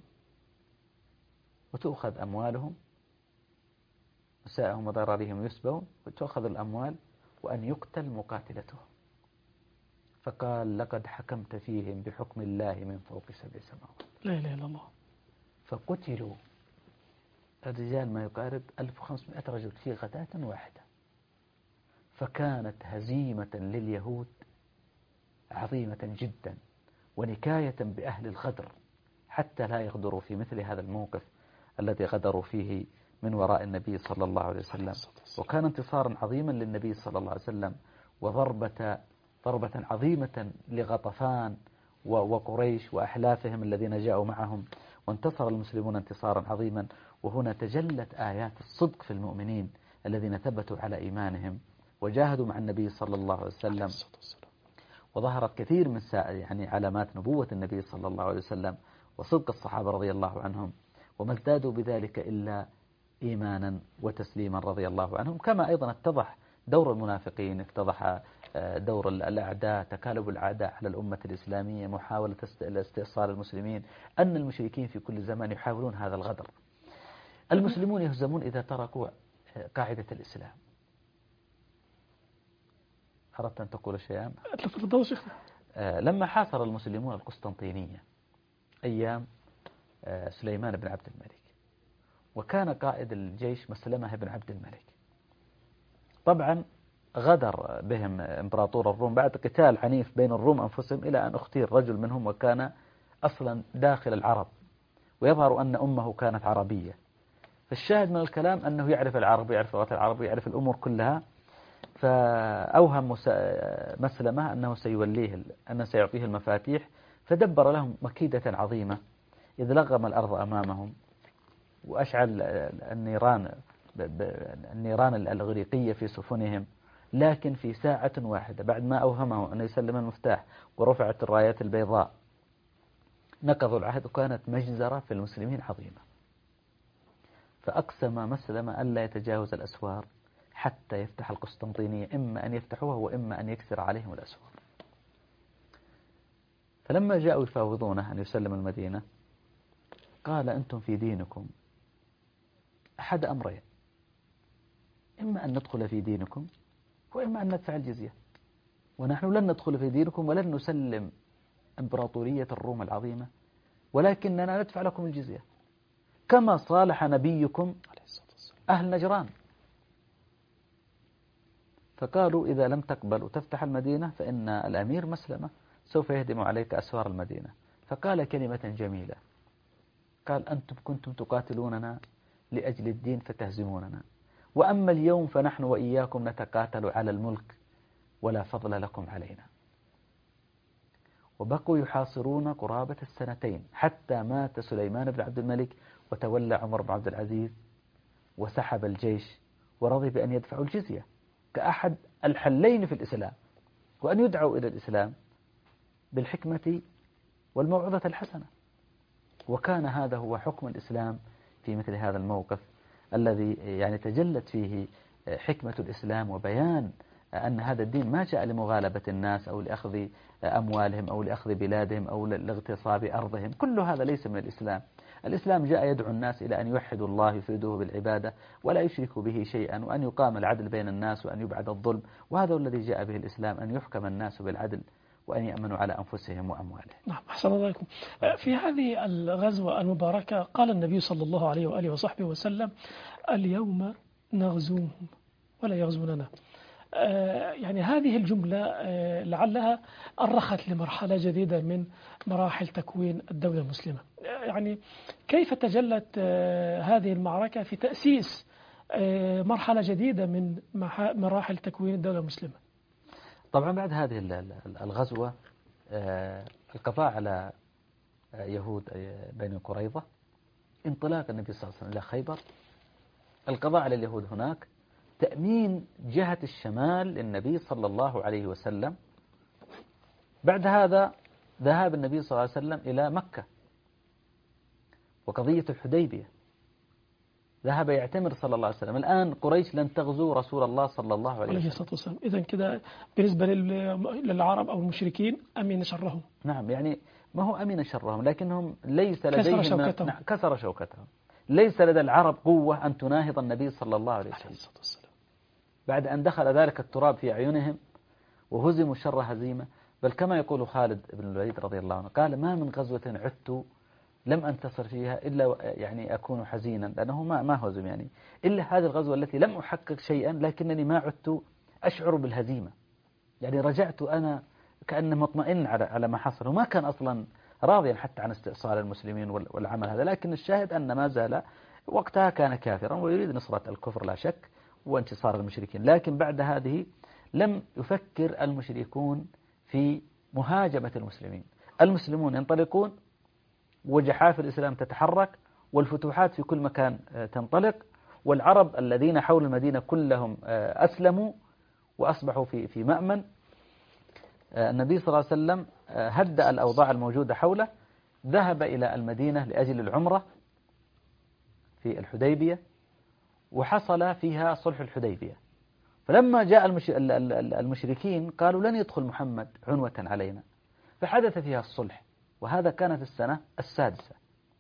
وتؤخذ أموالهم، نساءهم وضرارهم يسبون وتؤخذ الأموال، وأن يقتل مقاتلتهم. فقال لقد حكمت فيهم بحكم الله من فوق سبع سماوات.
لا إله إلا الله.
فقتلوا الرجال ما يقارب ألف وخمسمائة رجل في غداة واحدة. فكانت هزيمة لليهود عظيمة جدا ونكاية بأهل الغدر حتى لا يغدروا في مثل هذا الموقف الذي غدروا فيه من وراء النبي صلى الله عليه وسلم. وكان انتصارا عظيما للنبي صلى الله عليه وسلم وضربة ضربة عظيمة لغطفان وقريش وأحلافهم الذين جاءوا معهم، وانتصر المسلمون انتصارا عظيما. وهنا تجلت آيات الصدق في المؤمنين الذين ثبتوا على إيمانهم وجاهدوا مع النبي صلى الله عليه وسلم، وظهرت كثير من يعني علامات نبوة النبي صلى الله عليه وسلم وصدق الصحابة رضي الله عنهم، وما ازدادوا بذلك إلا إيمانا وتسليما رضي الله عنهم. كما أيضا اتضح دور المنافقين، اتضح دور الأعداء، تكالب الأعداء على الأمة الإسلامية، محاولة استئصال المسلمين، أن المشركين في كل زمان يحاولون هذا الغدر. المسلمون يهزمون إذا تركوا قاعدة الإسلام. أردت أن تقول شيئا؟
تفضل شيخنا.
لما حاصر المسلمون القسطنطينية أيام سليمان بن عبد الملك، وكان قائد الجيش مسلمة بن عبد الملك، طبعا غدر بهم إمبراطور الروم بعد قتال عنيف بين الروم أنفسهم، إلى أن اختير رجل منهم وكان أصلا داخل العرب، ويظهر أن أمه كانت عربية. فالشاهد من الكلام أنه يعرف العرب، يعرف لغة العرب، يعرف الأمور كلها. فأوهم مسلمة أنه سيوليه، أنه سيعطيه المفاتيح، فدبر لهم مكيدة عظيمة، إذ لغم الأرض أمامهم وأشعل النيران النيران الإغريقية في سفنهم. لكن في ساعة واحدة بعد ما أوهمه أن يسلم المفتاح ورفعت الرايات البيضاء نقضوا العهد، وكانت مجزرة في المسلمين عظيمة. فأقسم مسلمة ألا يتجاوز الأسوار حتى يفتح القسطنطينية، إما أن يفتحوها وإما أن يكسر عليهم الأسوار. فلما جاءوا يفاوضونه أن يسلم المدينة قال أنتم في دينكم أحد أمرين، إما أن ندخل في دينكم وإما أن ندفع الجزية، ونحن لن ندخل في دينكم ولن نسلم إمبراطورية الروم العظيمة، ولكننا ندفع لكم الجزية كما صالح نبيكم أهل نجران. فقالوا إذا لم تقبل وتفتح المدينة فإن الأمير مسلمة سوف يهدم عليك أسوار المدينة. فقال كلمة جميلة، قال أنتم كنتم تقاتلوننا لأجل الدين فتهزموننا، وأما اليوم فنحن وإياكم نتقاتل على الملك ولا فضل لكم علينا. وبقوا يحاصرون قرابة السنتين حتى مات سليمان بن عبد الملك وتولى عمر بن عبد العزيز وسحب الجيش ورضي بأن يدفعوا الجزية كأحد الحلين في الإسلام، وأن يدعوا إلى الإسلام بالحكمة والموعظة الحسنة. وكان هذا هو حكم الإسلام في مثل هذا الموقف الذي يعني تجلت فيه حكمة الإسلام وبيان أن هذا الدين ما جاء لمغالبة الناس أو لأخذ أموالهم أو لأخذ بلادهم أو لاغتصاب أرضهم. كل هذا ليس من الإسلام. الإسلام جاء يدعو الناس إلى أن يوحدوا الله يفردوه بالعبادة ولا يشركوا به شيئا، وأن يقام العدل بين الناس وأن يبعد الظلم، وهذا الذي جاء به الإسلام، أن يحكم الناس بالعدل وأن يأمنوا على أنفسهم وأموالهم.
نعم، أحسن الله عليكم. في هذه الغزوة المباركة قال النبي صلى الله عليه وآله وصحبه وسلم: اليوم نغزوهم ولا يغزوننا. يعني هذه الجملة لعلها أرخت لمرحلة جديدة من مراحل تكوين الدولة المسلمة. يعني كيف تجلت هذه المعركة في تأسيس مرحلة جديدة من مراحل تكوين الدولة المسلمة؟
طبعا بعد هذه الغزوة القضاء على يهود بني قريظة، انطلاق النبي صلى الله عليه وسلم إلى خيبر، القضاء على اليهود هناك، تأمين جهة الشمال للنبي صلى الله عليه وسلم. بعد هذا ذهاب النبي صلى الله عليه وسلم إلى مكة، وقضية الحديبية ذهب يعتمر صلى الله عليه وسلم. الآن قريش لن تغزو رسول الله صلى الله عليه وسلم.
وسلم. إذن كده بالنسبة للعرب أو المشركين أمين شرهم.
نعم، يعني ما هو أمين شرهم، لكنهم ليس لديهم
كسر شوكتهم.
نعم كسر شوكتهم. ليس لدى العرب قوة أن تناهض النبي صلى الله عليه وسلم بعد أن دخل ذلك التراب في أعينهم وهزموا شر هزيمة. بل كما يقول خالد بن الوليد رضي الله عنه قال: ما من غزوة عدت لم أنتصر فيها إلا يعني أكون حزينا، لأنه ما ما هزم يعني إلا هذه الغزوة التي لم أحقق شيئا لكنني ما عدت أشعر بالهزيمة. يعني رجعت أنا كأن مطمئن على على ما حصل، وما كان أصلا راضيا حتى عن استئصال المسلمين والعمل هذا. لكن الشاهد أن ما زال وقتها كان كافرا ويريد نصرة الكفر لا شك وانتصار المشركين. لكن بعد هذه لم يفكر المشركون في مهاجمة المسلمين. المسلمون ينطلقون وجحافل الإسلام تتحرك والفتوحات في كل مكان تنطلق، والعرب الذين حول المدينة كلهم أسلموا وأصبحوا في في مأمن. النبي صلى الله عليه وسلم هدأ الأوضاع الموجودة حوله، ذهب إلى المدينة لأجل العمرة في الحديبية، وحصل فيها صلح الحديبية، فلما جاء المشركين قالوا لن يدخل محمد عنوة علينا، فحدث فيها الصلح، وهذا كان في السنة السادسة.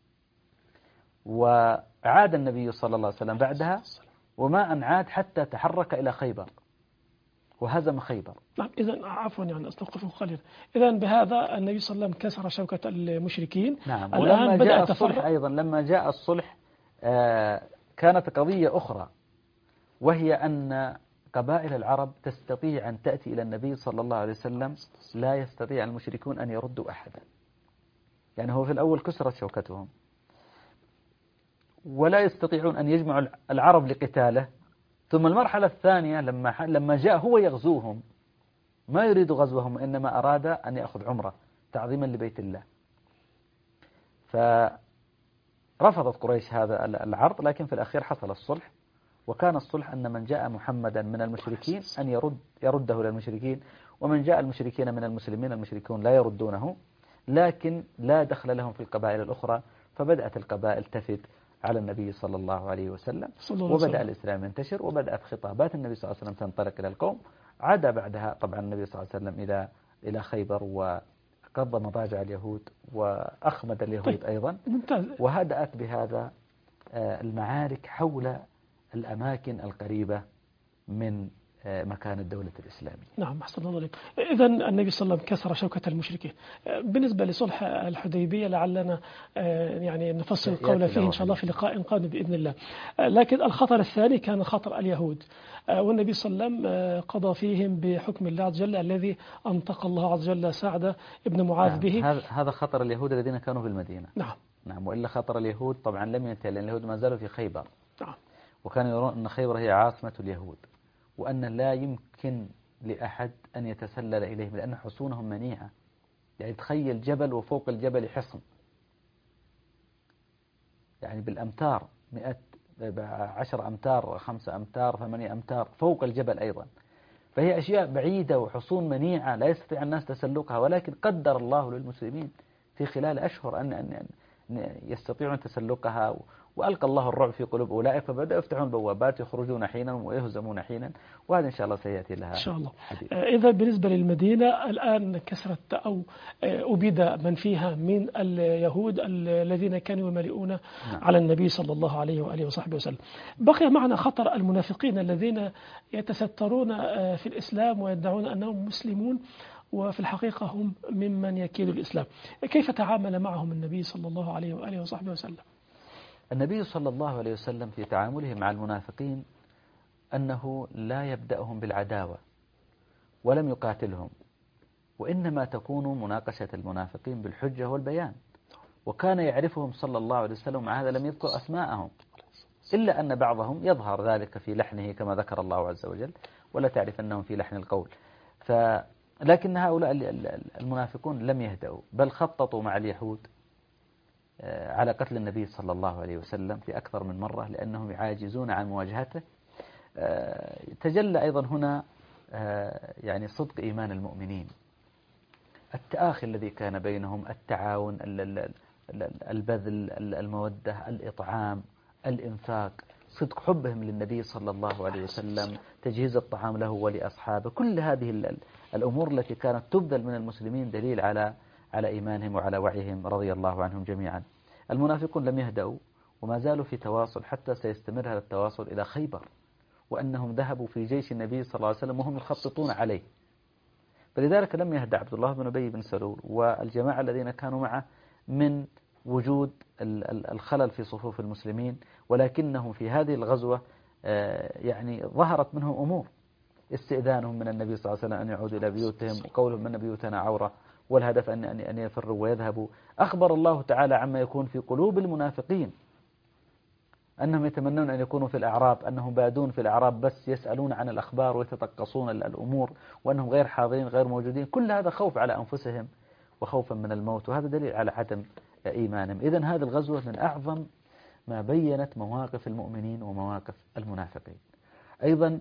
وعاد النبي صلى الله عليه وسلم بعدها، وما أن عاد حتى تحرك إلى خيبر وهزم خيبر.
نعم، إذا عفوا يعني أستوقفه قليلا. إذا بهذا النبي صلى الله عليه وسلم كسر شوكة المشركين.
نعم. ولما جاء الصلح أيضا، لما جاء الصلح آه كانت قضية أخرى، وهي أن قبائل العرب تستطيع أن تأتي إلى النبي صلى الله عليه وسلم، لا يستطيع المشركون أن يردوا أحدا. يعني هو في الأول كسرت شوكتهم، ولا يستطيعون أن يجمعوا العرب لقتاله. ثم المرحلة الثانية لما لما جاء هو يغزوهم، ما يريد غزوهم، إنما أراد أن يأخذ عمرة تعظيما لبيت الله. فرفضت قريش هذا العرض، لكن في الأخير حصل الصلح. وكان الصلح أن من جاء محمدا من المشركين أن يرد يرده للمشركين، ومن جاء المشركين من المسلمين المشركون لا يردونه، لكن لا دخل لهم في القبائل الأخرى. فبدأت القبائل تفد على النبي صلى الله عليه وسلم، وبدأ الإسلام ينتشر، وبدأت خطابات النبي صلى الله عليه وسلم تنطلق إلى القوم. عاد بعدها طبعا النبي صلى الله عليه وسلم إلى إلى خيبر، وقضى مضاجع اليهود وأخمد اليهود طيب. أيضا
ممتاز.
وهدأت بهذا المعارك حول الأماكن القريبة من مكان الدولة الإسلامية.
نعم، أحسن الله عليك. إذا النبي صلى الله عليه وسلم كسر شوكة المشركين. بالنسبة لصلح الحديبية لعلنا يعني نفصل القول فيه إن شاء الله في لقاء قادم بإذن الله. لكن الخطر الثاني كان خطر اليهود، والنبي صلى الله عليه وسلم قضى فيهم بحكم الله عز وجل الذي أنطق الله عز وجل سعد بن معاذ
نعم.
به.
هذا خطر اليهود الذين كانوا في المدينة.
نعم
نعم. وإلا خطر اليهود طبعا لم ينتهي، لأن اليهود ما زالوا في خيبر.
نعم.
وكانوا يرون أن خيبر هي عاصمة اليهود، وأن لا يمكن لأحد أن يتسلل إليهم، لأن حصونهم منيعة. يعني تخيل جبل وفوق الجبل حصن، يعني بالأمتار، مئة عشر أمتار، خمسة أمتار، ثمانية أمتار فوق الجبل أيضا. فهي أشياء بعيدة وحصون منيعة لا يستطيع الناس تسلقها، ولكن قدر الله للمسلمين في خلال أشهر أن أن يستطيعون تسلقها. وألقى الله الرعب في قلوب أولئك، فبدأوا يفتحون بوابات، يخرجون حينا ويهزمون حينا، وهذا إن شاء الله سيأتي لها
إن شاء الله.
حديث.
إذا بالنسبة للمدينة الآن كسرت أو أبيد من فيها من اليهود الذين كانوا يملئون نعم. على النبي صلى الله عليه وآله وصحبه وسلم. بقي معنا خطر المنافقين الذين يتسترون في الإسلام ويدعون أنهم مسلمون، وفي الحقيقة هم ممن يكيد الإسلام. كيف تعامل معهم النبي صلى الله عليه وآله وصحبه وسلم؟
النبي صلى الله عليه وسلم في تعامله مع المنافقين أنه لا يبدأهم بالعداوة ولم يقاتلهم، وإنما تكون مناقشة المنافقين بالحجة والبيان. وكان يعرفهم صلى الله عليه وسلم، مع هذا لم يذكر أسماءهم، إلا أن بعضهم يظهر ذلك في لحنه كما ذكر الله عز وجل، ولا تعرف أنهم في لحن القول. ف لكن هؤلاء المنافقون لم يهدأوا، بل خططوا مع اليهود على قتل النبي صلى الله عليه وسلم في أكثر من مرة، لأنهم يعاجزون عن مواجهته. تجلى أيضا هنا يعني صدق إيمان المؤمنين، التآخي الذي كان بينهم، التعاون، البذل، المودة، الإطعام، الإنفاق، صدق حبهم للنبي صلى الله عليه وسلم، تجهيز الطعام له ولأصحابه. كل هذه الأمور التي كانت تبذل من المسلمين دليل على على إيمانهم وعلى وعيهم رضي الله عنهم جميعا. المنافقون لم يهدأوا وما زالوا في تواصل، حتى سيستمر هذا التواصل إلى خيبر، وأنهم ذهبوا في جيش النبي صلى الله عليه وسلم وهم يخططون عليه. فلذلك لم يهدأ عبد الله بن أبي بن سلول والجماعة الذين كانوا معه من وجود الخلل في صفوف المسلمين، ولكنهم في هذه الغزوة يعني ظهرت منهم أمور، استئذانهم من النبي صلى الله عليه وسلم أن يعودوا إلى بيوتهم، وقولهم من بيوتنا عورة، والهدف أن أن يفروا ويذهبوا. أخبر الله تعالى عما يكون في قلوب المنافقين، أنهم يتمنون أن يكونوا في الأعراب، أنهم بادون في الأعراب بس يسألون عن الأخبار ويتطقصون الأمور، وأنهم غير حاضرين غير موجودين. كل هذا خوف على أنفسهم وخوفا من الموت، وهذا دليل على عدم إيمانهم. إذن هذه الغزوة من أعظم ما بينت مواقف المؤمنين ومواقف المنافقين. أيضا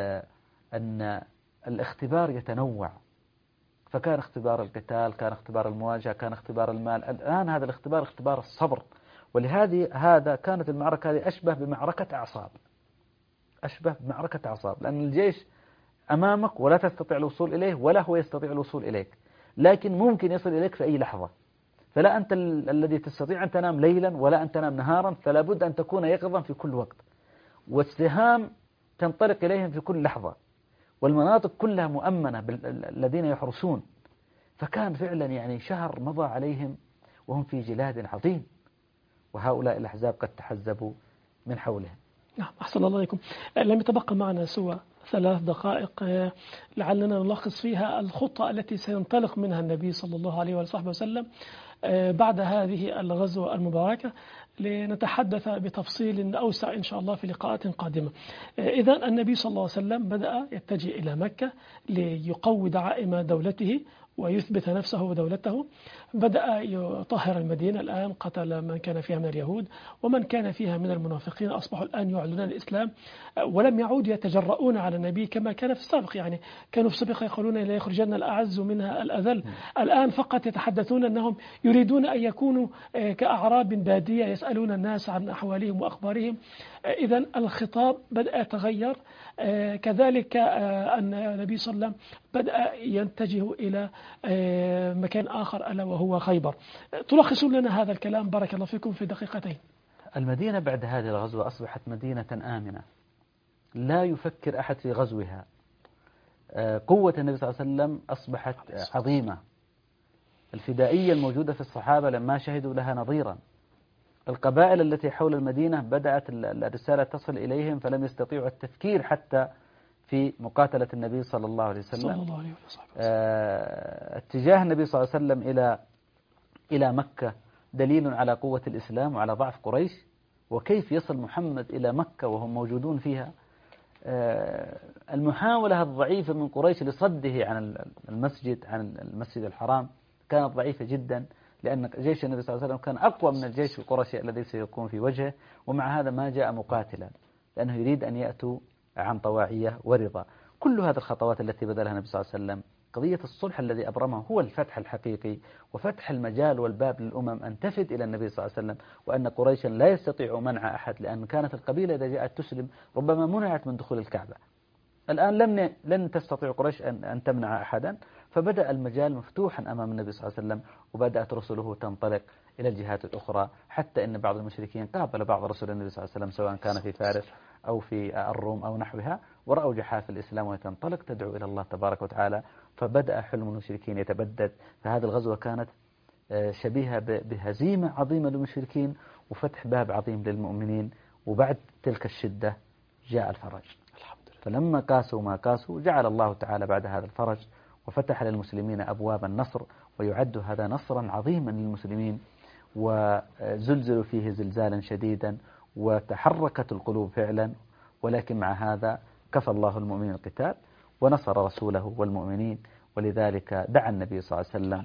أن الاختبار يتنوع، فكان اختبار القتال، كان اختبار المواجهة، كان اختبار المال. الآن هذا الاختبار اختبار الصبر، ولهذه هذا كانت المعركة هذه أشبه بمعركة أعصاب. أشبه بمعركة أعصاب، لأن الجيش أمامك ولا تستطيع الوصول إليه ولا هو يستطيع الوصول إليك، لكن ممكن يصل إليك في أي لحظة. فلا أنت ال الذي تستطيع أن تنام ليلا ولا أن تنام نهارا، فلا بد أن تكون يقظا في كل وقت، والسهام تنطلق إليهم في كل لحظة، والمناطق كلها مؤمنة بالذين يحرسون. فكان فعلا يعني شهر مضى عليهم وهم في جلاد عظيم، وهؤلاء الأحزاب قد تحزبوا من حولهم.
نعم، أحسن الله عليكم. لم يتبقى معنا سوى ثلاث دقائق لعلنا نلخص فيها الخطة التي سينطلق منها النبي صلى الله عليه وصحبه وسلم بعد هذه الغزوة المباركة، لنتحدث بتفصيل أوسع إن شاء الله في لقاءات قادمة. إذا النبي صلى الله عليه وسلم بدأ يتجه إلى مكة ليقوي دعائم دولته ويثبت نفسه ودولته. بدأ يطهر المدينة، الآن قتل من كان فيها من اليهود ومن كان فيها من المنافقين، أصبحوا الآن يعلنون الإسلام ولم يعودوا يتجرؤون على النبي كما كان في السابق. يعني كانوا في السابق يقولون لا يخرجن الأعز منها الأذل، الآن فقط يتحدثون أنهم يريدون أن يكونوا كأعراب بادية يسألون الناس عن أحوالهم وأخبارهم. إذن الخطاب بدأ يتغير. كذلك أن النبي صلى الله عليه وسلم بدأ ينتجه إلى مكان آخر ألا وهو خيبر. تلخصون لنا هذا الكلام بارك الله فيكم في دقيقتين.
المدينة بعد هذه الغزوة أصبحت مدينة آمنة لا يفكر أحد في غزوها. قوة النبي صلى الله عليه وسلم أصبحت عظيمة. الفدائية الموجودة في الصحابة لما شهدوا لها نظيرا. القبائل التي حول المدينة بدأت الرسالة تصل إليهم، فلم يستطيعوا التفكير حتى في مقاتلة النبي صلى الله عليه وسلم.
صلى الله عليه وسلم.
آه اتجاه النبي صلى الله عليه وسلم إلى إلى مكة دليل على قوة الإسلام وعلى ضعف قريش، وكيف يصل محمد إلى مكة وهم موجودون فيها. آه المحاولة الضعيفة من قريش لصده عن المسجد عن المسجد الحرام كانت ضعيفة جدا، لأن جيش النبي صلى الله عليه وسلم كان أقوى من الجيش القرشي الذي سيكون في وجهه، ومع هذا ما جاء مقاتلا لأنه يريد أن يأتوا عن طواعية ورضا. كل هذه الخطوات التي بذلها النبي صلى الله عليه وسلم، قضية الصلح الذي أبرمه هو الفتح الحقيقي وفتح المجال والباب للأمم أن تفد إلى النبي صلى الله عليه وسلم، وأن قريشا لا يستطيع منع أحد، لأن كانت القبيلة إذا جاءت تسلم ربما منعت من دخول الكعبة. الآن لم لن تستطيع قريش أن أن تمنع أحدا، فبدأ المجال مفتوحا أمام النبي صلى الله عليه وسلم، وبدأت رسله تنطلق إلى الجهات الأخرى، حتى أن بعض المشركين قابل بعض رسول النبي صلى الله عليه وسلم سواء كان في فارس أو في الروم أو نحوها، ورأوا جحاف الإسلام وتنطلق تدعو إلى الله تبارك وتعالى، فبدأ حلم المشركين يتبدد. فهذه الغزوة كانت شبيهة بهزيمة عظيمة للمشركين وفتح باب عظيم للمؤمنين، وبعد تلك الشدة جاء الفرج. فلما قاسوا ما قاسوا جعل الله تعالى بعد هذا الفرج وفتح للمسلمين أبواب النصر، ويعد هذا نصرا عظيما للمسلمين، وزلزلوا فيه زلزالا شديدا وتحركت القلوب فعلا. ولكن مع هذا كفى الله المؤمنين القتال ونصر رسوله والمؤمنين، ولذلك دعا النبي صلى الله عليه وسلم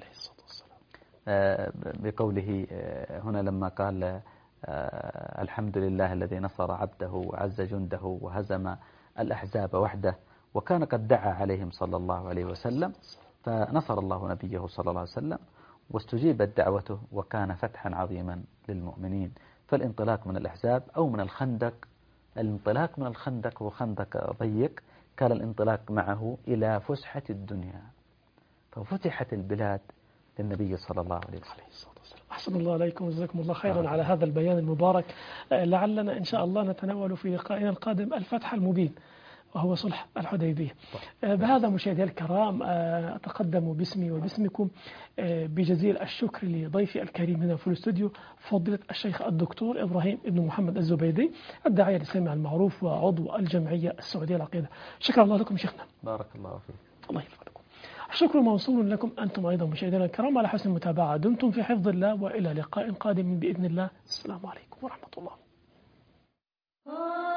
بقوله هنا لما قال الحمد لله الذي نصر عبده وعز جنده وهزم الأحزاب وحده، وكان قد دعا عليهم صلى الله عليه وسلم، فنصر الله نبيه صلى الله عليه وسلم واستجيبت دعوته، وكان فتحا عظيما للمؤمنين. فالانطلاق من الأحزاب أو من الخندق، الانطلاق من الخندق وخندق ضيق كان الانطلاق معه إلى فسحة الدنيا، ففتحت البلاد للنبي صلى الله عليه وسلم.
أحسن الله عليكم وجزاكم الله خيرا على هذا البيان المبارك. لعلنا إن شاء الله نتناول في لقائنا القادم الفتح المبين وهو صلح الحديبية. بهذا مشاهدي الكرام أتقدم باسمي وباسمكم بجزيل الشكر لضيفي الكريم هنا في الاستوديو فضيلة الشيخ الدكتور إبراهيم ابن محمد الزبيدي، الداعية للسمع المعروف وعضو الجمعية السعودية العقيدة. شكرا الله لكم شيخنا.
بارك الله فيك.
الله يحفظكم. الشكر موصول لكم أنتم أيضا مشاهدينا الكرام على حسن المتابعة. دمتم في حفظ الله وإلى لقاء قادم بإذن الله. السلام عليكم ورحمة الله.